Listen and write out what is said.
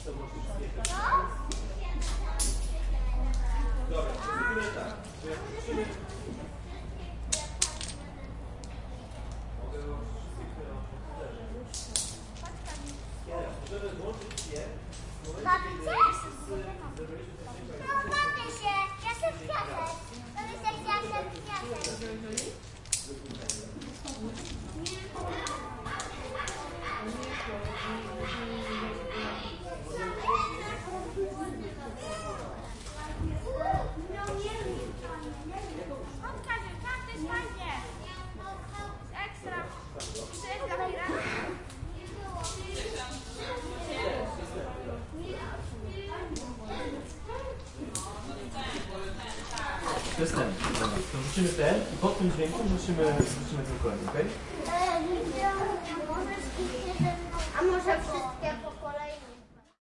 Dobra, zrobimy tak. Mogę możemy włączyć je. Bawicie? No bawię się. Ja chcę w piasek. Ja chcę w piasek. To jest ten. Dobra. To wrzucimy ten i pod tym dźwiękiem wrzucimy ten kolejny, okej?